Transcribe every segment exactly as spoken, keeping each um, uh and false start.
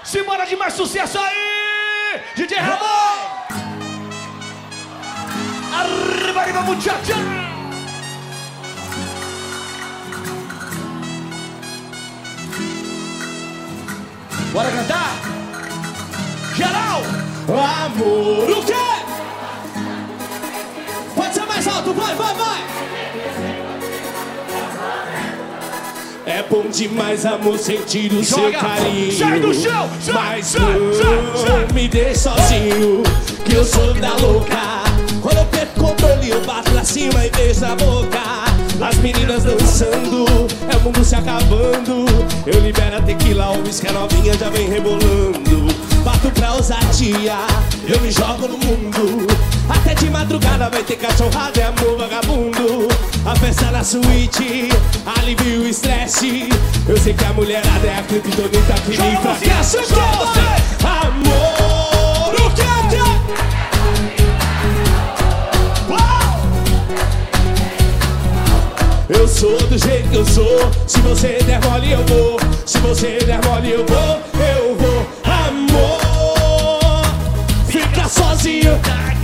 Simbora de mais sucesso aí! D J Ramon! Arriba, arriba, muchacha! Bora cantar? Geral! Amor, o quê? Pode ser mais alto, vai, vai, vai! É bom demais, amor, sentir o seu Joga. carinho. Sai do chão! Sai, Mas sai, não sai, sai. me deixe sozinho, que eu sou vida louca. Quando eu perco o controle, eu bato pra cima e beijo a boca. As meninas dançando, é o mundo se acabando. Eu libero a tequila, o uísque, a novinha já vem rebolando. Bato pra ousadia, eu me jogo no mundo. Até de madrugada vai ter cachorrada, é amor vagabundo. A festa na suíte, alivia o estresse. Eu sei que a mulherada é a criptonita que me enfraquece. Amor, o que é? Eu sou do jeito que eu sou. Se você der mole eu vou. Se você der mole eu vou. Eu vou, amor. Fica sozinho.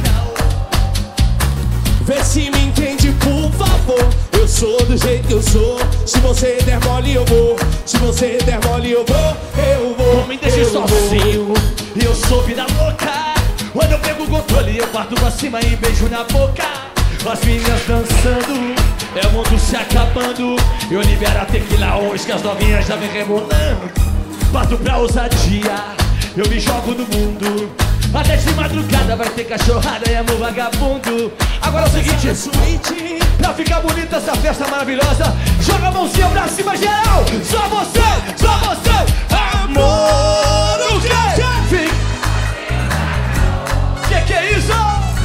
Vê se me entende, por favor. Eu sou do jeito que eu sou. Se você der mole eu vou. Se você der mole eu vou. Eu vou. Não me deixe sozinho. E eu sou vida louca. Quando eu pego o controle eu parto pra cima e beijo na boca. As meninas dançando, é o mundo se acabando. Eu libero a tequila hoje que as novinhas já vem rebolando. Bato pra ousadia, eu me jogo no mundo. Até de madrugada vai ter cachorrada e amor vagabundo. Agora é o seguinte, suíte, pra ficar bonita essa festa maravilhosa, joga a mãozinha pra cima, geral. Só você, só você. Amor, o que? Que que é isso?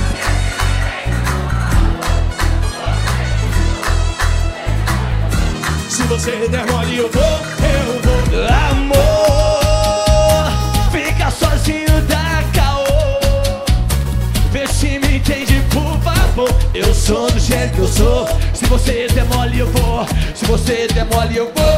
Se você der mole eu vou, eu vou. Amor, fica sozinho da caô. Vê se me entende, por favor. Eu sou do jeito que eu sou. Se você der mole eu vou. Se você der mole eu vou.